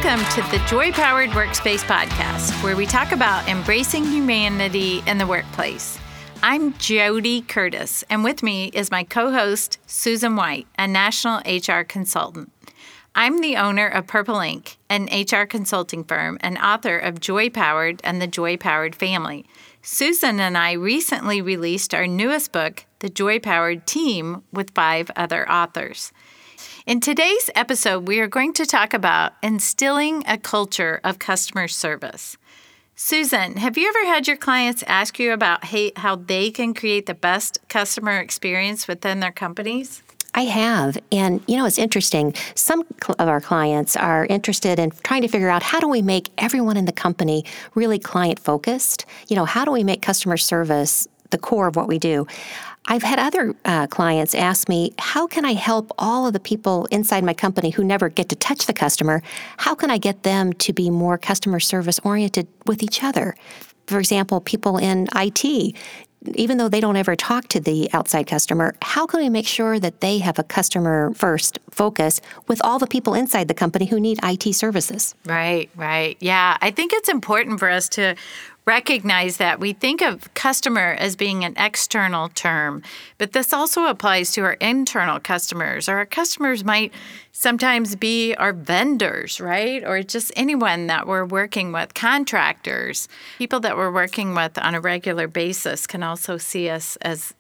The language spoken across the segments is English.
Welcome to the Joy Powered Workspace podcast, where we talk about embracing humanity in the workplace. I'm Jody Curtis, and with me is my co-host, Susan White, a national HR consultant. I'm the owner of Purple Ink, an HR consulting firm, and author of Joy Powered and the Joy Powered Family. Susan and I recently released our newest book, The Joy Powered Team, with 5 other authors. In today's episode, we are going to talk about instilling a culture of customer service. Susan, have you ever had your clients ask you about how they can create the best customer experience within their companies? I have. And, it's interesting. Some of our clients are interested in trying to figure out how do we make everyone in the company really client-focused? How do we make customer service the core of what we do? I've had other clients ask me, how can I help all of the people inside my company who never get to touch the customer? How can I get them to be more customer service oriented with each other? For example, people in IT, even though they don't ever talk to the outside customer, how can we make sure that they have a customer first focus with all the people inside the company who need IT services? Right. Yeah, I think it's important for us to recognize that we think of customer as being an external term, but this also applies to our internal customers. Our customers might sometimes be our vendors, right? Or just anyone that we're working with, contractors, people that we're working with on a regular basis can also see us as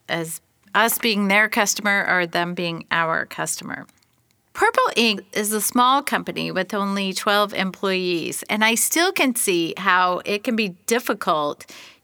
us being their customer or them being our customer. Purple Ink is a small company with only 12 employees, and I still can see how it can be difficult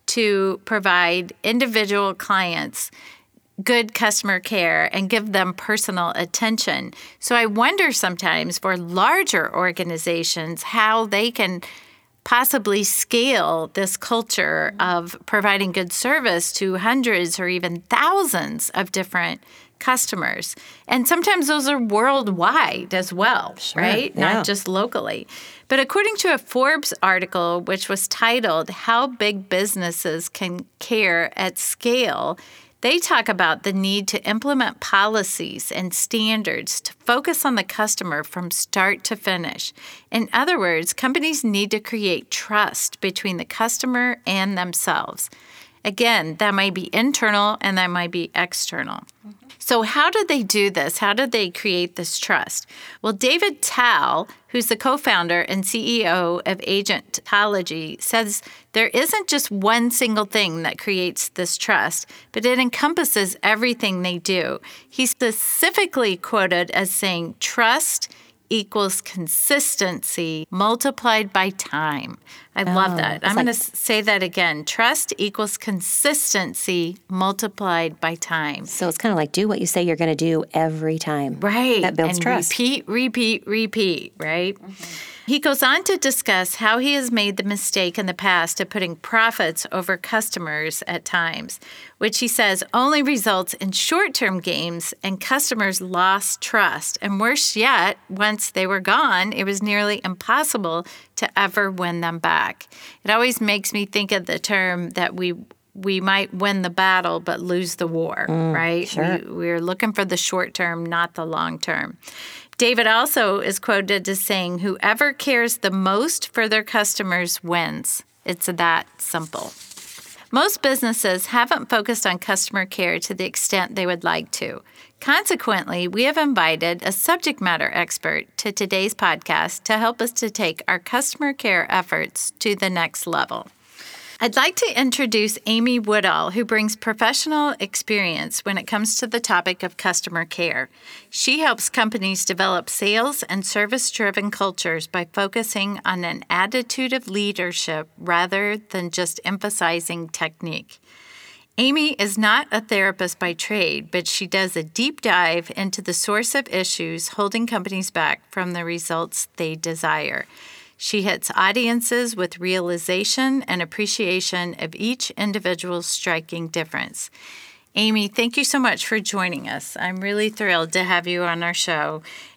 to provide individual clients good customer care and give them personal attention. So I wonder sometimes for larger organizations how they can possibly scale this culture of providing good service to hundreds or even thousands of different customers. And sometimes those are worldwide as well, sure, right? Yeah. Not just locally. But according to a Forbes article, which was titled, How Big Businesses Can Care at Scale, they talk about the need to implement policies and standards to focus on the customer from start to finish. In other words, companies need to create trust between the customer and themselves. Again, that might be internal and that might be external. So how did they do this? How did they create this trust? Well, David Tal, who's the co-founder and CEO of Agentology, says there isn't just one single thing that creates this trust, but it encompasses everything they do. He's specifically quoted as saying, trust equals consistency multiplied by time. I love that. I'm going to say that again. Trust equals consistency multiplied by time. So it's kind of like do what you say you're going to do every time. Right. That builds and trust. Repeat, right? Mm-hmm. He goes on to discuss how he has made the mistake in the past of putting profits over customers at times, which he says only results in short-term gains and customers lost trust. And worse yet, once they were gone, it was nearly impossible to ever win them back. It always makes me think of the term that we might win the battle but lose the war, right? Sure. We're looking for the short term, not the long term. David also is quoted as saying, whoever cares the most for their customers wins. It's that simple. Most businesses haven't focused on customer care to the extent they would like to. Consequently, we have invited a subject matter expert to today's podcast to help us to take our customer care efforts to the next level. I'd like to introduce Amy Woodall, who brings professional experience when it comes to the topic of customer care. She helps companies develop sales and service-driven cultures by focusing on an attitude of leadership rather than just emphasizing technique. Amy is not a therapist by trade, but she does a deep dive into the source of issues holding companies back from the results they desire. She hits audiences with realization and appreciation of each individual's striking difference. Amy, thank you so much for joining us. I'm really thrilled to have you on our show.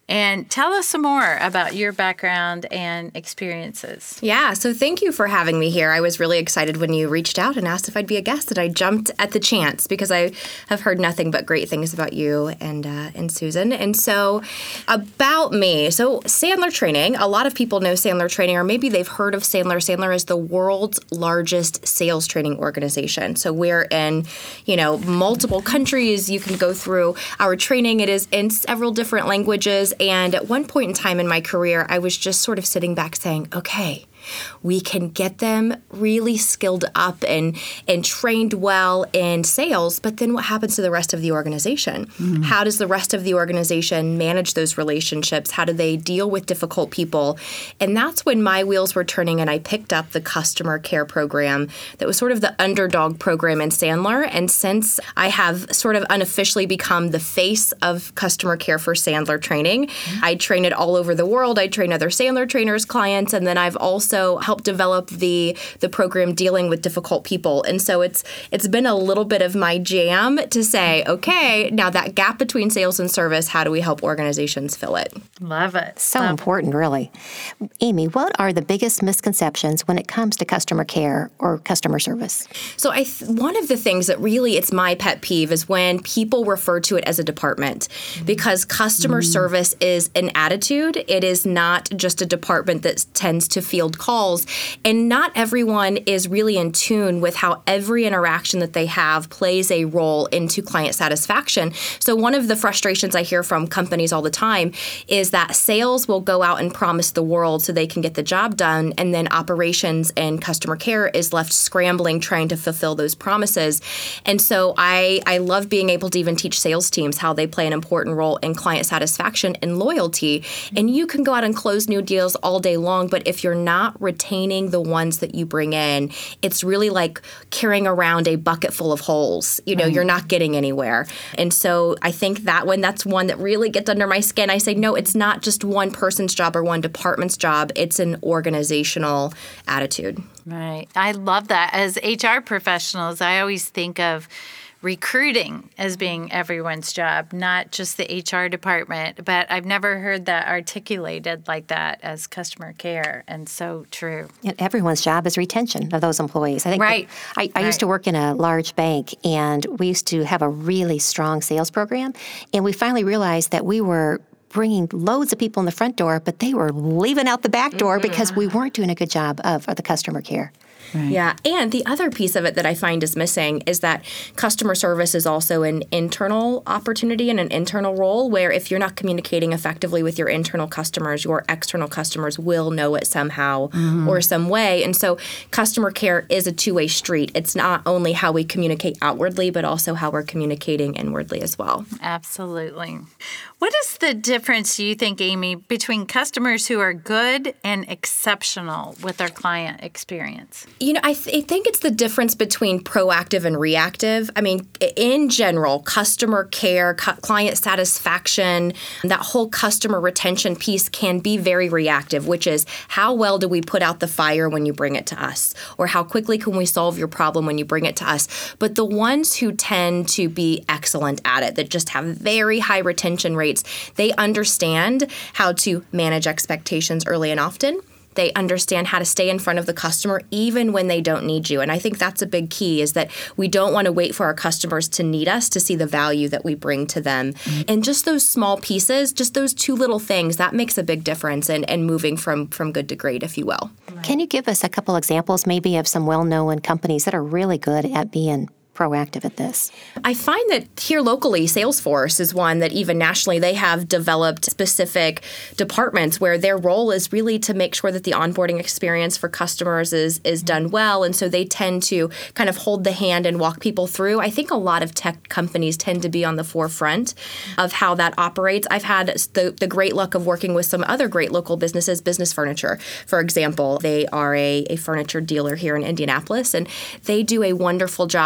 And tell us some more about your background and experiences. Yeah, so thank you for having me here. I was really excited when you reached out and asked if I'd be a guest, and I jumped at the chance because I have heard nothing but great things about you and Susan. And so about me, so Sandler Training, a lot of people know Sandler Training, or maybe they've heard of Sandler. Sandler is the world's largest sales training organization. So we're in, multiple countries. You can go through our training. It is in several different languages. And at one point in time in my career, I was just sort of sitting back saying, okay, we can get them really skilled up and trained well in sales, but then what happens to the rest of the organization? Mm-hmm. How does the rest of the organization manage those relationships? How do they deal with difficult people? And that's when my wheels were turning, and I picked up the customer care program that was sort of the underdog program in Sandler. And since I have sort of unofficially become the face of customer care for Sandler Training, mm-hmm. I train it all over the world. I train other Sandler trainers, clients, and then I've also helped develop the program dealing with difficult people. And so it's been a little bit of my jam to say, okay, now that gap between sales and service, how do we help organizations fill it? Love it. So important, really. Amy, what are the biggest misconceptions when it comes to customer care or customer service? So one of the things that really it's my pet peeve is when people refer to it as a department, because customer service is an attitude. It is not just a department that tends to field calls, and not everyone is really in tune with how every interaction that they have plays a role into client satisfaction. So one of the frustrations I hear from companies all the time is that sales will go out and promise the world so they can get the job done, and then operations and customer care is left scrambling trying to fulfill those promises. And so I love being able to even teach sales teams how they play an important role in client satisfaction and loyalty. And you can go out and close new deals all day long, but if you're not retaining the ones that you bring in, it's really like carrying around a bucket full of holes. You're not getting anywhere. And so I think that's one that really gets under my skin. I say, no, it's not just one person's job or one department's job. It's an organizational attitude. Right. I love that. As HR professionals, I always think of recruiting as being everyone's job, not just the HR department. But I've never heard that articulated like that as customer care, and so true. And everyone's job is retention of those employees. I think right. I used to work in a large bank, and we used to have a really strong sales program, and we finally realized that we were bringing loads of people in the front door, but they were leaving out the back door because we weren't doing a good job of the customer care. Right. Yeah. And the other piece of it that I find is missing is that customer service is also an internal opportunity and an internal role where if you're not communicating effectively with your internal customers, your external customers will know it somehow or some way. And so customer care is a two-way street. It's not only how we communicate outwardly, but also how we're communicating inwardly as well. Absolutely. What is the difference, you think, Amy, between customers who are good and exceptional with their client experience? I think it's the difference between proactive and reactive. I mean, in general, customer care, client satisfaction, that whole customer retention piece can be very reactive, which is how well do we put out the fire when you bring it to us? Or how quickly can we solve your problem when you bring it to us? But the ones who tend to be excellent at it, that just have very high retention rates, they understand how to manage expectations early and often. They understand how to stay in front of the customer even when they don't need you. And I think that's a big key, is that we don't want to wait for our customers to need us to see the value that we bring to them. And just those small pieces, just those two little things, that makes a big difference in moving from good to great, if you will. Can you give us a couple examples maybe of some well-known companies that are really good at being proactive at this? I find that here locally, Salesforce is one that even nationally, they have developed specific departments where their role is really to make sure that the onboarding experience for customers is done well. And so they tend to kind of hold the hand and walk people through. I think a lot of tech companies tend to be on the forefront of how that operates. I've had the great luck of working with some other great local businesses, Business Furniture, for example. They are a furniture dealer here in Indianapolis, and they do a wonderful job of just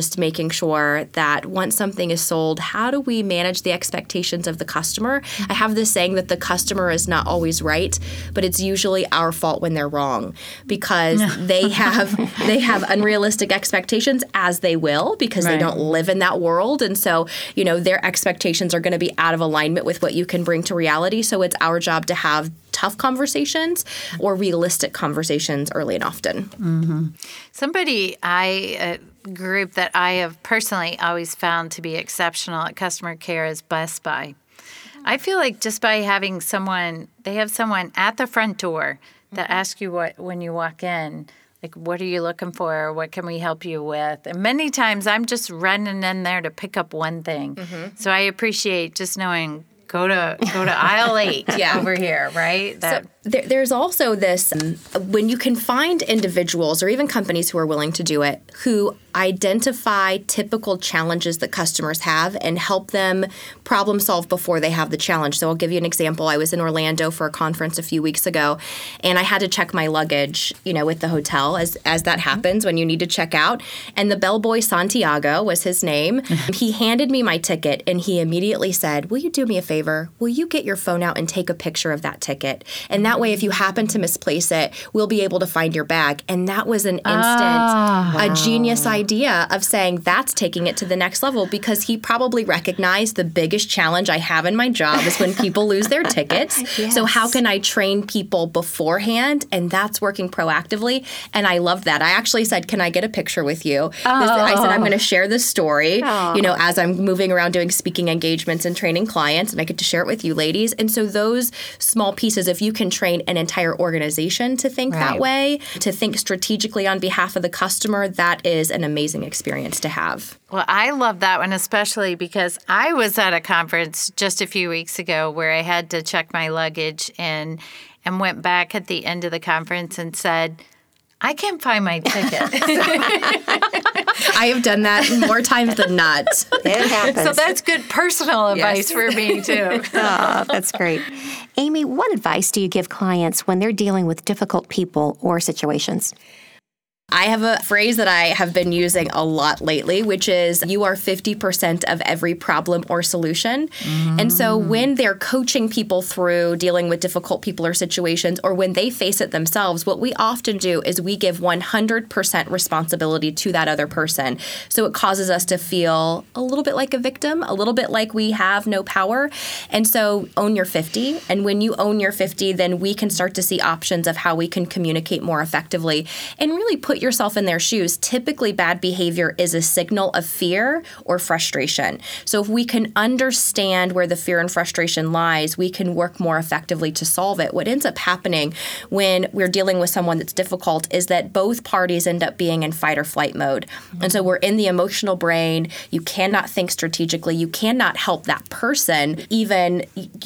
just making sure that once something is sold, how do we manage the expectations of the customer? I have this saying that the customer is not always right, but it's usually our fault when they're wrong, because they have unrealistic expectations, as they will, because they don't live in that world. And so, their expectations are going to be out of alignment with what you can bring to reality. So it's our job to have tough conversations or realistic conversations early and often. Mm-hmm. A group that I have personally always found to be exceptional at customer care is Best Buy. I feel like just by having someone at the front door that asks you when you walk in, like, what are you looking for? What can we help you with? And many times I'm just running in there to pick up one thing. Mm-hmm. So I appreciate just knowing, go to aisle 8 over here, right? So there's also this, when you can find individuals or even companies who are willing to do it, who identify typical challenges that customers have and help them problem solve before they have the challenge. So I'll give you an example. I was in Orlando for a conference a few weeks ago, and I had to check my luggage, with the hotel, as that happens when you need to check out. And the bellboy, Santiago was his name. He handed me my ticket, and he immediately said, "Will you do me a favor? Will you get your phone out and take a picture of that ticket? And that way, if you happen to misplace it, we'll be able to find your bag." And that was an instant, a genius idea of saying that's taking it to the next level, because he probably recognized the biggest challenge I have in my job is when people lose their tickets. Yes. So how can I train people beforehand? And that's working proactively. And I love that. I actually said, "Can I get a picture with you?" I said, "I'm going to share this story, as I'm moving around doing speaking engagements and training clients, and I get to share it with you ladies." And so those small pieces, if you can train an entire organization to think that way, to think strategically on behalf of the customer, that is an amazing experience to have. Well, I love that one, especially because I was at a conference just a few weeks ago where I had to check my luggage and went back at the end of the conference and said, "I can't find my ticket." I have done that more times than not. It happens. So that's good personal advice for me, too. Oh, that's great. Amy, what advice do you give clients when they're dealing with difficult people or situations? I have a phrase that I have been using a lot lately, which is, you are 50% of every problem or solution. And so when they're coaching people through dealing with difficult people or situations, or when they face it themselves, what we often do is we give 100% responsibility to that other person. So it causes us to feel a little bit like a victim, a little bit like we have no power. And so own your 50. And when you own your 50, then we can start to see options of how we can communicate more effectively and really put yourself in their shoes. Typically, bad behavior is a signal of fear or frustration. So if we can understand where the fear and frustration lies, we can work more effectively to solve it. What ends up happening when we're dealing with someone that's difficult is that both parties end up being in fight or flight mode. And so we're in the emotional brain. You cannot think strategically. You cannot help that person even,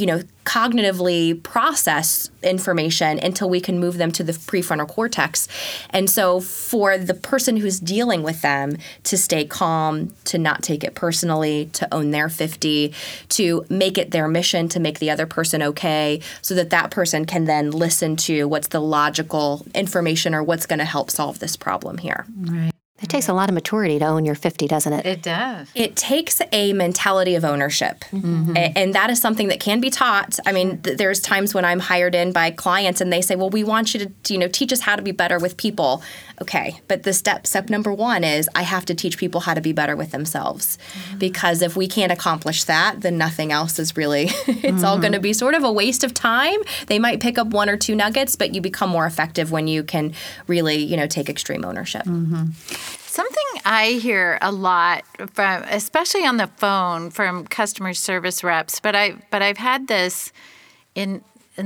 cognitively process information until we can move them to the prefrontal cortex. And so for the person who's dealing with them to stay calm, to not take it personally, to own their 50, to make it their mission to make the other person okay, so that that person can then listen to what's the logical information or what's going to help solve this problem here. Right. It takes a lot of maturity to own your 50, doesn't it? It does. It takes a mentality of ownership. Mm-hmm. And that is something that can be taught. I mean, there's times when I'm hired in by clients and they say, "Well, we want you to, teach us how to be better with people." Okay, but the step number one is I have to teach people how to be better with themselves. Mm-hmm. Because if we can't accomplish that, then nothing else is really, it's all going to be sort of a waste of time. They might pick up 1 or 2 nuggets, but you become more effective when you can really, take extreme ownership. Mm-hmm. Something I hear a lot from, especially on the phone, from customer service reps, but I've had this in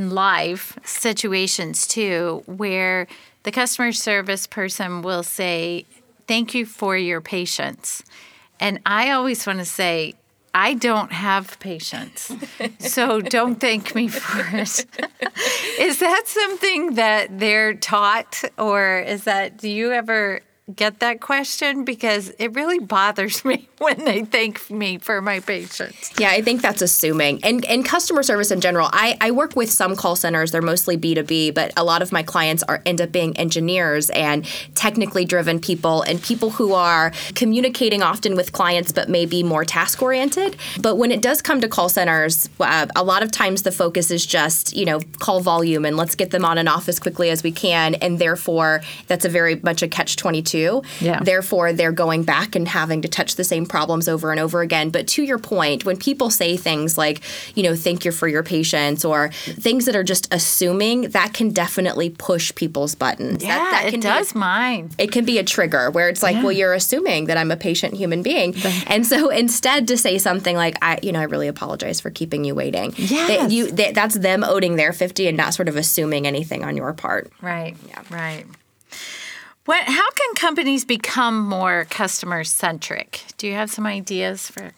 live situations too, where the customer service person will say, "Thank you for your patience," and I always want to say, "I don't have patience, so don't thank me for it." Is that something that they're taught, or do you ever get that question because it really bothers me when they thank me for my patients. Yeah, I think that's assuming. And customer service in general, I work with some call centers. They're mostly B2B, but a lot of my clients end up being engineers and technically driven people and people who are communicating often with clients but maybe more task oriented. But when it does come to call centers, a lot of times the focus is just, call volume and let's get them on and off as quickly as we can. And therefore, that's a very much a catch-22. Yeah. Therefore, they're going back and having to touch the same problems over and over again. But to your point, when people say things like, thank you for your patience or things that are just assuming, that can definitely push people's buttons. Yeah, that it does mine. It can be a trigger where it's like, well, you're assuming that I'm a patient human being. And so instead to say something like, I really apologize for keeping you waiting. Yes. That's them owning their 50 and not sort of assuming anything on your part. Right, right. How can companies become more customer-centric? Do you have some ideas for?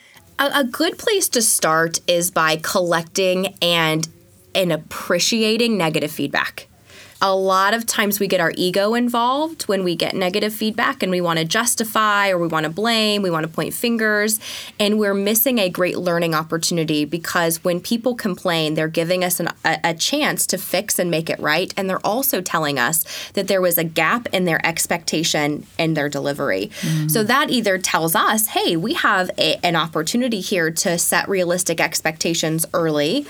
A good place to start is by collecting and appreciating negative feedback. A lot of times we get our ego involved when we get negative feedback and we want to justify or we want to blame, we want to point fingers, and we're missing a great learning opportunity because when people complain, they're giving us a chance to fix and make it right, and they're also telling us that there was a gap in their expectation and their delivery. So that either tells us, hey, we have an opportunity here to set realistic expectations early,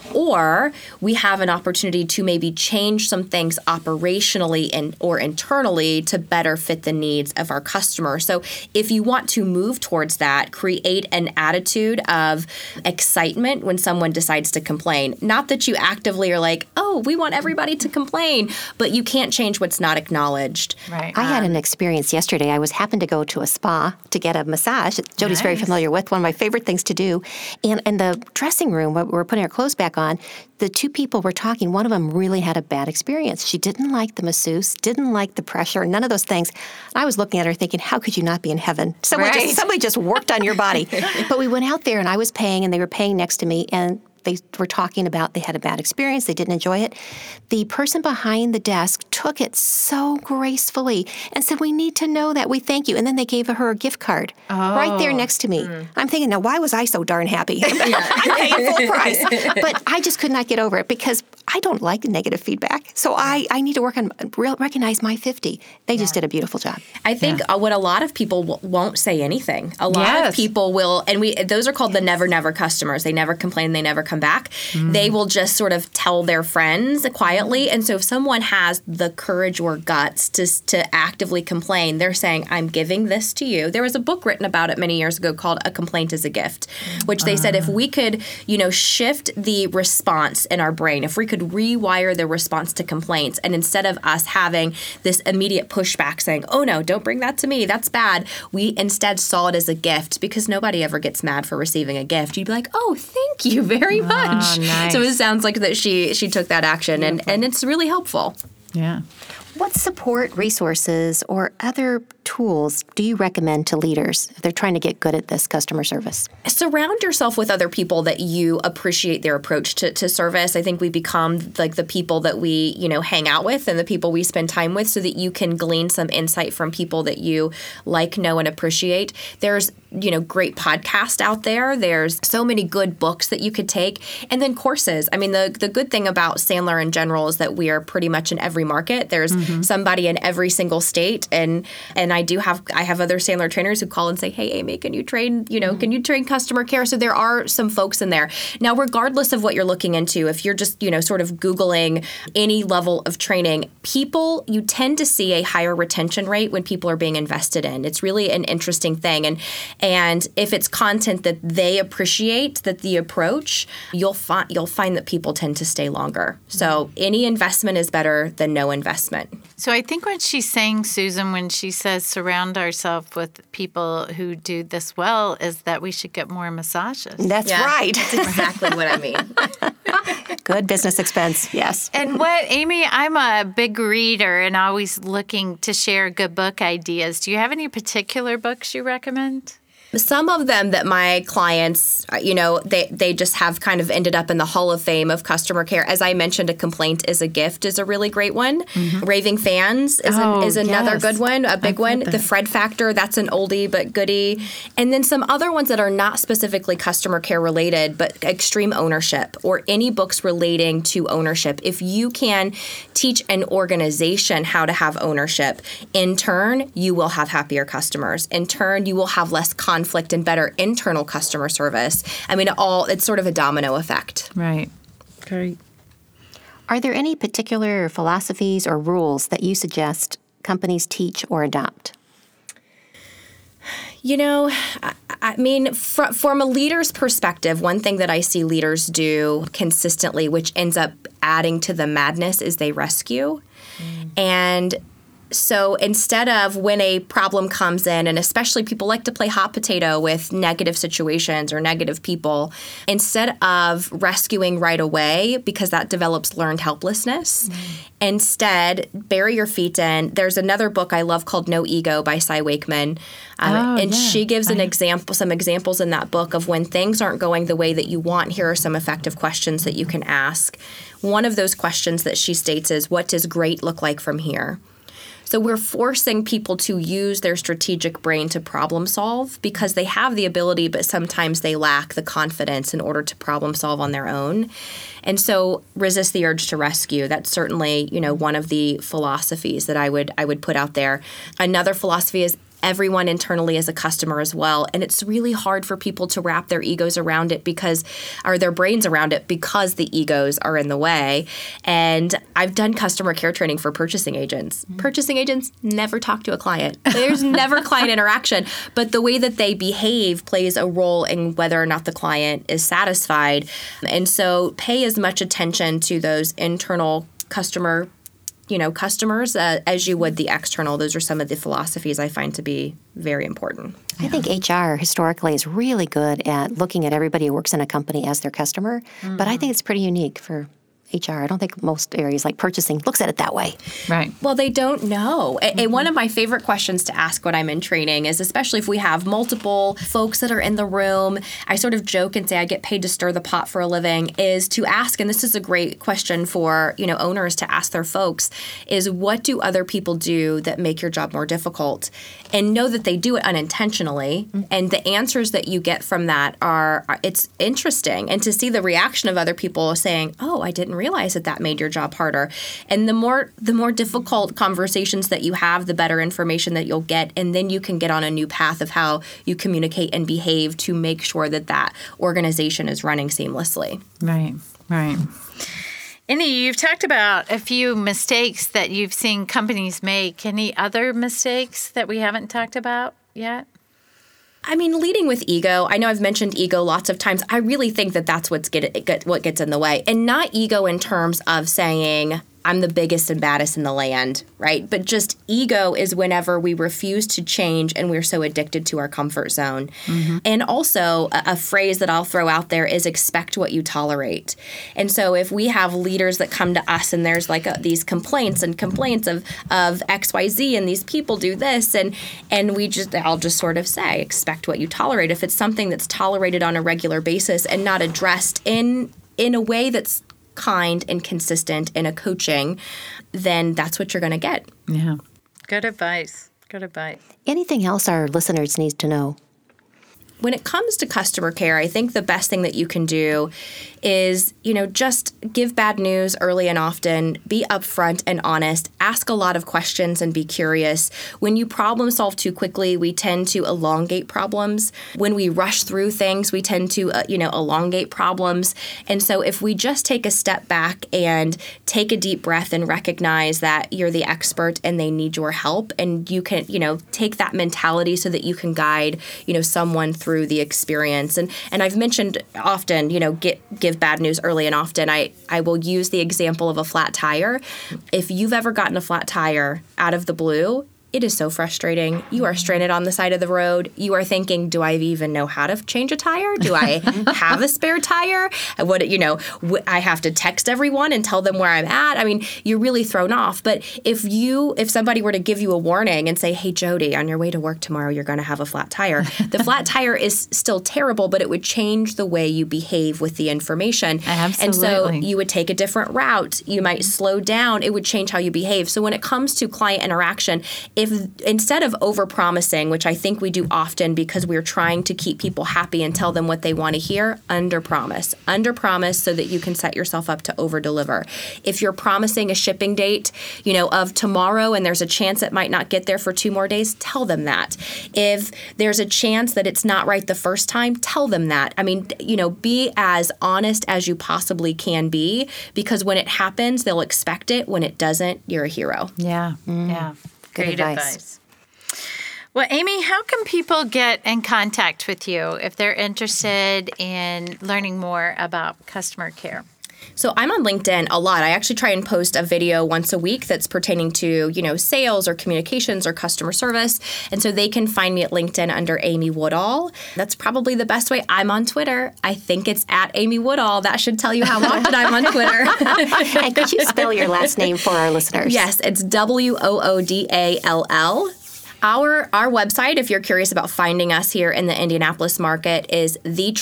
or we have an opportunity to maybe change some things operationally or internally to better fit the needs of our customer. So if you want to move towards that, create an attitude of excitement when someone decides to complain. Not that you actively are like, oh, we want everybody to complain, but you can't change what's not acknowledged. Right. I had an experience yesterday. I happened to go to a spa to get a massage that Jody's very familiar with, one of my favorite things to do. And in the dressing room, where we're putting our clothes back on, the two people were talking. One of them really had a bad experience. She didn't like the masseuse, didn't like the pressure, none of those things. I was looking at her thinking, how could you not be in heaven? Somebody just worked on your body. But we went out there and I was paying and they were paying next to me and they were talking about they had a bad experience, they didn't enjoy it. The person behind the desk took it so gracefully and said, we need to know that, we thank you. And then they gave her a gift card right there next to me. I'm thinking, now why was I so darn happy? I'm paying full price. But I just could not get over it because I don't like negative feedback. So I need to work on recognize my 50. They just did a beautiful job. I think what a lot of people won't say anything. A lot of people will, and those are called the never customers. They never complain, they never come back. They will just sort of tell their friends quietly. And so if someone has the courage or guts to actively complain, they're saying, I'm giving this to you. There was a book written about it many years ago called A Complaint is a Gift, which they said if we could, shift the response in our brain, if we could rewire the response to complaints, and instead of us having this immediate pushback saying, oh no, don't bring that to me, that's bad, we instead saw it as a gift because nobody ever gets mad for receiving a gift. You'd be like, oh, thank you very much. Nice. So it sounds like that she took that action and it's really helpful. Yeah. What support, resources, or other tools do you recommend to leaders if they're trying to get good at this customer service? Surround yourself with other people that you appreciate their approach to service. I think we become like the people that we, hang out with and the people we spend time with so that you can glean some insight from people that you like, know, and appreciate. There's, great podcasts out there. There's so many good books that you could take. And then courses. I mean, the good thing about Sandler in general is that we are pretty much in every market. There's somebody in every single state. And I have other Sandler trainers who call and say, hey, Amy, can you train, can you train customer care? So there are some folks in there. Now, regardless of what you're looking into, if you're just, sort of Googling any level of training, you tend to see a higher retention rate when people are being invested in. It's really an interesting thing. And if it's content that they appreciate, that the approach, you'll find that people tend to stay longer. So any investment is better than no investment. So I think what she's saying, Susan, when she says surround ourselves with people who do this well, is that we should get more massages. That's right. That's exactly what I mean. Good business expense, yes. And Amy, I'm a big reader and always looking to share good book ideas. Do you have any particular books you recommend? Some of them that my clients, they just have kind of ended up in the Hall of Fame of customer care. As I mentioned, a complaint is a gift is a really great one. Mm-hmm. Raving fans is another good one, a big one. The Fred Factor, that's an oldie but goodie. And then some other ones that are not specifically customer care related, but extreme ownership or any books relating to ownership. If you can teach an organization how to have ownership, in turn, you will have happier customers. In turn, you will have less conflict and better internal customer service. I mean, it's sort of a domino effect. Right. Great. Are there any particular philosophies or rules that you suggest companies teach or adopt? I mean, from a leader's perspective, one thing that I see leaders do consistently, which ends up adding to the madness, is they rescue. And so instead of when a problem comes in, and especially people like to play hot potato with negative situations or negative people, instead of rescuing right away because that develops learned helplessness, instead bury your feet in. There's another book I love called No Ego by Cy Wakeman. She gives some examples in that book of when things aren't going the way that you want. Here are some effective questions that you can ask. One of those questions that she states is, what does great look like from here? So we're forcing people to use their strategic brain to problem solve because they have the ability, but sometimes they lack the confidence in order to problem solve on their own. And so resist the urge to rescue. That's certainly, one of the philosophies that I would put out there. Another philosophy is everyone internally is a customer as well. And it's really hard for people to wrap their egos around it or their brains around it because the egos are in the way. And I've done customer care training for purchasing agents. Mm-hmm. Purchasing agents never talk to a client. There's never client interaction, but the way that they behave plays a role in whether or not the client is satisfied. And so pay as much attention to those internal customers as you would the external. Those are some of the philosophies I find to be very important. I think HR historically is really good at looking at everybody who works in a company as their customer, but I think it's pretty unique for HR. I don't think most areas like purchasing looks at it that way. Right. Well, they don't know. And one of my favorite questions to ask when I'm in training is, especially if we have multiple folks that are in the room, I sort of joke and say I get paid to stir the pot for a living, is to ask, and this is a great question for, owners to ask their folks, is what do other people do that make your job more difficult? And know that they do it unintentionally. Mm-hmm. And the answers that you get from that it's interesting. And to see the reaction of other people saying, oh, I didn't realize that made your job harder. And the more difficult conversations that you have, the better information that you'll get. And then you can get on a new path of how you communicate and behave to make sure that organization is running seamlessly. Right. Annie, you've talked about a few mistakes that you've seen companies make. Any other mistakes that we haven't talked about yet? I mean, leading with ego, I know I've mentioned ego lots of times. I really think that's what gets in the way. And not ego in terms of saying, I'm the biggest and baddest in the land, right? But just ego is whenever we refuse to change and we're so addicted to our comfort zone. Mm-hmm. And also a phrase that I'll throw out there is expect what you tolerate. And so if we have leaders that come to us and there's like these complaints of XYZ and these people do this and I'll just sort of say expect what you tolerate. If it's something that's tolerated on a regular basis and not addressed in a way that's kind and consistent in a coaching, then that's what you're going to get. Yeah. Good advice. Anything else our listeners need to know? When it comes to customer care, I think the best thing that you can do is, just give bad news early and often, be upfront and honest, ask a lot of questions and be curious. When you problem solve too quickly, we tend to elongate problems. When we rush through things, we tend to, elongate problems. And so if we just take a step back and take a deep breath and recognize that you're the expert and they need your help, and you can, take that mentality so that you can guide, someone through the experience. And I've mentioned often, give bad news early and often. I will use the example of a flat tire. If you've ever gotten a flat tire out of the blue, It is so frustrating. You are stranded on the side of the road. You are thinking, do I even know how to change a tire? Do I have a spare tire? I have to text everyone and tell them where I'm at. I mean, you're really thrown off. But if somebody were to give you a warning and say, hey, Jody, on your way to work tomorrow, you're going to have a flat tire. The flat tire is still terrible, but it would change the way you behave with the information. Absolutely. And so you would take a different route. You might slow down. It would change how you behave. So when it comes to client interaction, if instead of overpromising, which I think we do often because we're trying to keep people happy and tell them what they want to hear, underpromise. Underpromise so that you can set yourself up to overdeliver. If you're promising a shipping date, of tomorrow and there's a chance it might not get there for 2 more days, tell them that. If there's a chance that it's not right the first time, tell them that. I mean, be as honest as you possibly can be, because when it happens, they'll expect it. When it doesn't, you're a hero. Yeah. Yeah. Great advice. Well, Amy, how can people get in contact with you if they're interested in learning more about customer care? So I'm on LinkedIn a lot. I actually try and post a video once a week that's pertaining to, sales or communications or customer service. And so they can find me at LinkedIn under Amy Woodall. That's probably the best way. I'm on Twitter. I think it's at Amy Woodall. That should tell you how often I'm on Twitter. And could you spell your last name for our listeners? Yes, it's Woodall. Our website, if you're curious about finding us here in the Indianapolis market, is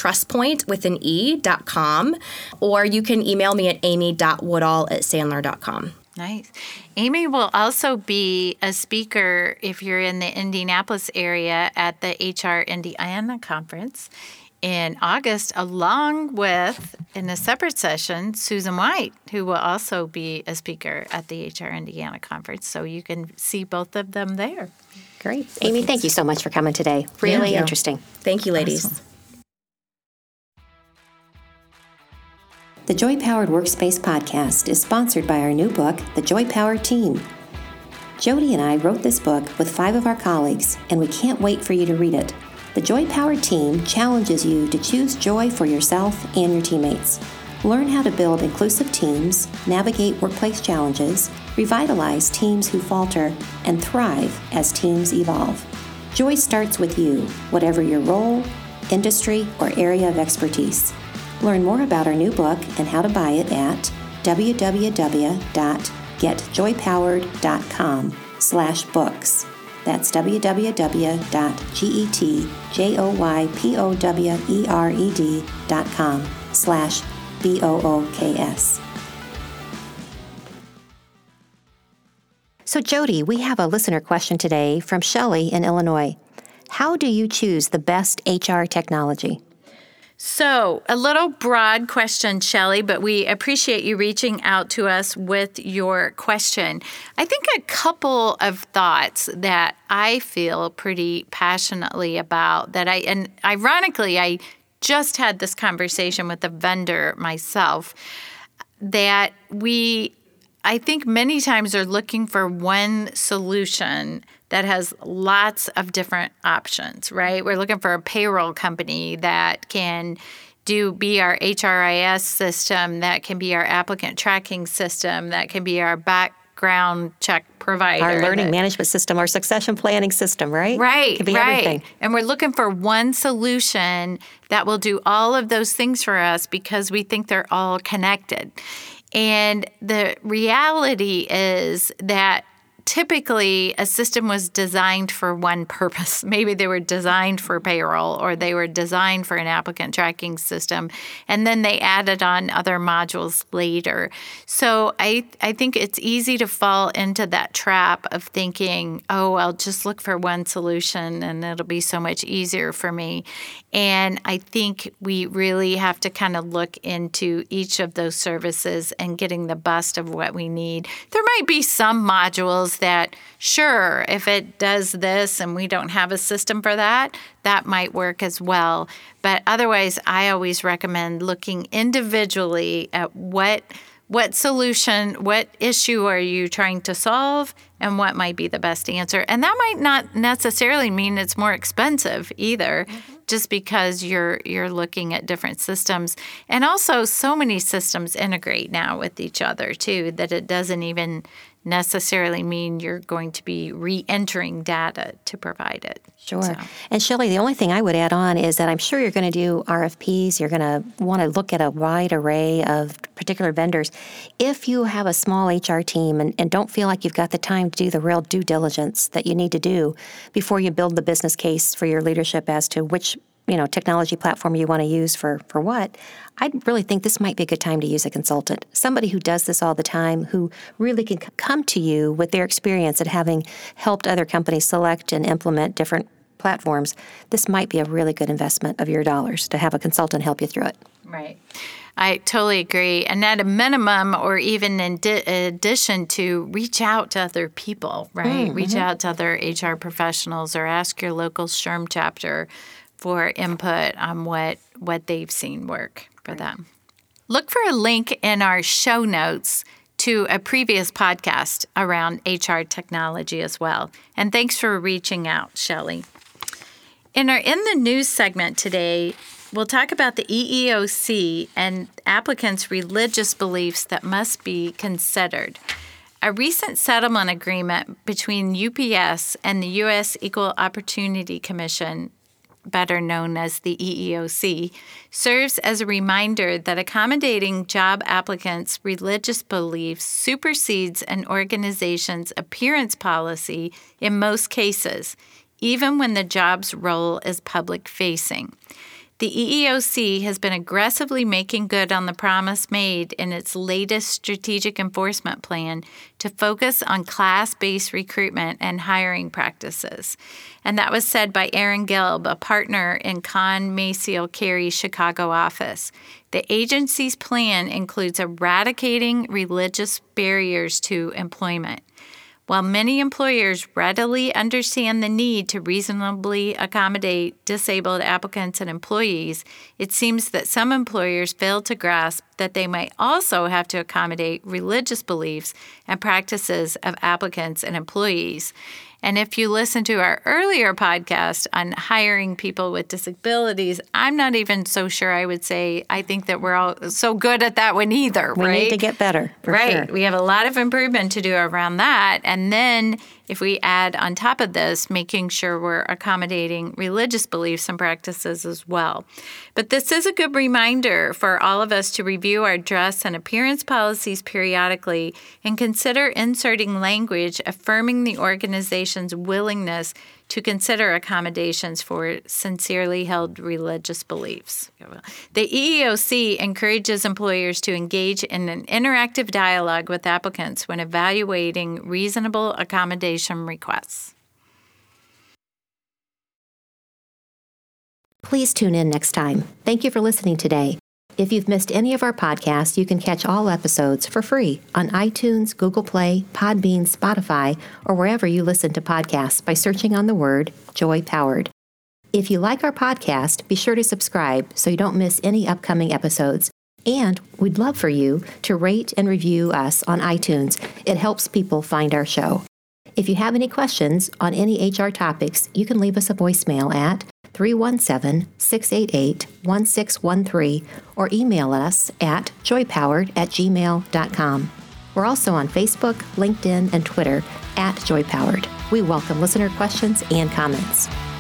thetrustpoint.com, or you can email me at amy.woodall@sandler.com. Nice. Amy will also be a speaker if you're in the Indianapolis area at the HR Indiana Conference in August, along with, in a separate session, Susan White, who will also be a speaker at the HR Indiana Conference. So you can see both of them there. Great. Amy, thank you so much for coming today. Really interesting. Thank you, ladies. Awesome. The Joy Powered Workspace podcast is sponsored by our new book, The Joy Powered Team. Jody and I wrote this book with 5 of our colleagues, and we can't wait for you to read it. The Joy Powered Team challenges you to choose joy for yourself and your teammates. Learn how to build inclusive teams, navigate workplace challenges, revitalize teams who falter, and thrive as teams evolve. Joy starts with you, whatever your role, industry, or area of expertise. Learn more about our new book and how to buy it at www.getjoypowered.com/books. That's www.getjoypowered.com/BOOKS. So Jody, we have a listener question today from Shelley in Illinois. How do you choose the best HR technology? So, a little broad question, Shelley, but we appreciate you reaching out to us with your question. I think a couple of thoughts that I feel pretty passionately about and ironically, I just had this conversation with a vendor myself, that I think many times are looking for one solution that has lots of different options, right? We're looking for a payroll company that can be our HRIS system, that can be our applicant tracking system, that can be our background check provider. Our learning management system, our succession planning system, right? Right, it can be everything. And we're looking for one solution that will do all of those things for us because we think they're all connected. And the reality is that typically a system was designed for one purpose. Maybe they were designed for payroll, or they were designed for an applicant tracking system, and then they added on other modules later. So I think it's easy to fall into that trap of thinking, oh, I'll just look for one solution and it'll be so much easier for me. And I think we really have to kind of look into each of those services and getting the best of what we need. There might be some modules that, sure, if it does this and we don't have a system for that, that might work as well. But otherwise, I always recommend looking individually at what solution, what issue are you trying to solve, and what might be the best answer. And that might not necessarily mean it's more expensive either, just because you're looking at different systems. And also, so many systems integrate now with each other, too, that it doesn't even necessarily mean you're going to be re-entering data to provide it. Sure. So. And Shelley, the only thing I would add on is that I'm sure you're going to do RFPs. You're going to want to look at a wide array of particular vendors. If you have a small HR team and don't feel like you've got the time to do the real due diligence that you need to do before you build the business case for your leadership as to which technology platform you want to use for what, I really think this might be a good time to use a consultant, somebody who does this all the time, who really can come to you with their experience at having helped other companies select and implement different platforms. This might be a really good investment of your dollars to have a consultant help you through it. Right. I totally agree. And at a minimum, or even in addition to, reach out to other people, right? Mm-hmm. Reach out to other HR professionals or ask your local SHRM chapter for input on what they've seen work for them. Look for a link in our show notes to a previous podcast around HR technology as well. And thanks for reaching out, Shelley. In the news segment today, we'll talk about the EEOC and applicants' religious beliefs that must be considered. A recent settlement agreement between UPS and the U.S. Equal Opportunity Commission, better known as the EEOC, serves as a reminder that accommodating job applicants' religious beliefs supersedes an organization's appearance policy in most cases, even when the job's role is public-facing. The EEOC has been aggressively making good on the promise made in its latest strategic enforcement plan to focus on class-based recruitment and hiring practices. And that was said by Aaron Gelb, a partner in Conn Maciel Carey's Chicago office. The agency's plan includes eradicating religious barriers to employment. While many employers readily understand the need to reasonably accommodate disabled applicants and employees, it seems that some employers fail to grasp that they might also have to accommodate religious beliefs and practices of applicants and employees. And if you listen to our earlier podcast on hiring people with disabilities, I'm not even so sure I would say I think that we're all so good at that one either, we right? We need to get better, for right. Sure. We have a lot of improvement to do around that. And then if we add on top of this, making sure we're accommodating religious beliefs and practices as well. But this is a good reminder for all of us to review our dress and appearance policies periodically and consider inserting language affirming the organization's willingness to consider accommodations for sincerely held religious beliefs. The EEOC encourages employers to engage in an interactive dialogue with applicants when evaluating reasonable accommodation requests. Please tune in next time. Thank you for listening today. If you've missed any of our podcasts, you can catch all episodes for free on iTunes, Google Play, Podbean, Spotify, or wherever you listen to podcasts by searching on the word Joy Powered. If you like our podcast, be sure to subscribe so you don't miss any upcoming episodes. And we'd love for you to rate and review us on iTunes. It helps people find our show. If you have any questions on any HR topics, you can leave us a voicemail at 317-688-1613 or email us at joypowered@gmail.com. We're also on Facebook, LinkedIn, and Twitter at Joypowered. We welcome listener questions and comments.